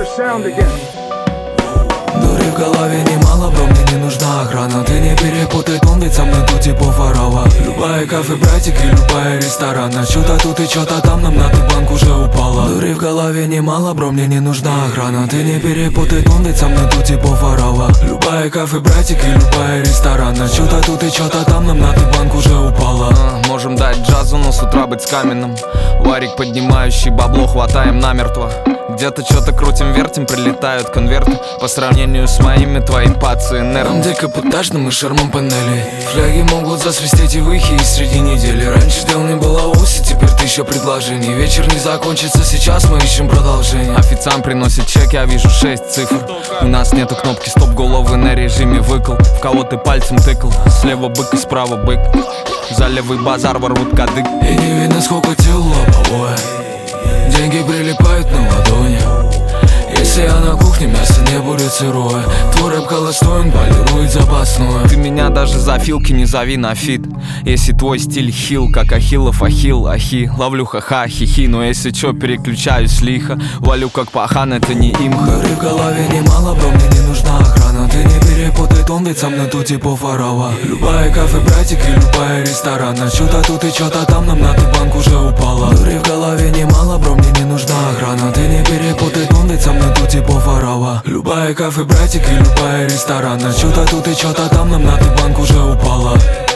sound again. Дури в голове немало, бро, мне не нужна охрана. Ты не перепутай тон, ведь со мной тут типа фарава. Любая кафе, братик, и любая ресторан. А чё-то тут и чё-то там, нам на ты банк уже упала. Дури в голове немало, бро, мне не нужна охрана. Ты не перепутай тон, ведь со мной тут типа фарава. Любая кафе, братик, и любая ресторан. А чё-то тут и чё-то там, нам на ты банк уже упала. Можем дать джазу, но с утра быть с каменным. Варик, поднимающий бабло, хватаем намертво. Где-то что-то крутим-вертим, прилетают конверты. По сравнению с моими, твои пацы инертны. Там декапотажным и шармом панели. Фляги могут засвистеть и выхи и среди недели. Раньше дел не было уси, теперь тысяча предложений. Вечер не закончится, сейчас мы ищем продолжение. Официант приносит чек, я вижу 6 цифр. У нас нету кнопки стоп, головы на режиме выкл. В кого ты пальцем тыкал, слева бык и справа бык. За левый базар ворвут кадык. И не видно, сколько тел лобовое. Деньги прилипают на ладони. Если я на кухне, мясо не будет сырое. Твой рэп холостой, он полирует запасное. Ты меня даже за филки не зови на фит. Если твой стиль хил, как Ахиллов ахилл, ахи. Ловлю ха-ха, хихи, но если чё, переключаюсь лихо. Валю как пахан, это не имха. Дыры в голове немало, бро, мне не нужна охрана. Ты не перепутай тон, ведь со мной тут типа фарава. Любая кафе, братик, и любая ресторан. А чё-то тут и чё-то там, нам на ты банк уже упала. Дыры в голове немало, бро, мне не нужна охрана. Ты не перепутай тон, ведь со мной тут типа фарава. Любая кафе, братик, и любая ресторан. А чё-то тут и чё-то там, нам на ты банк уже упала.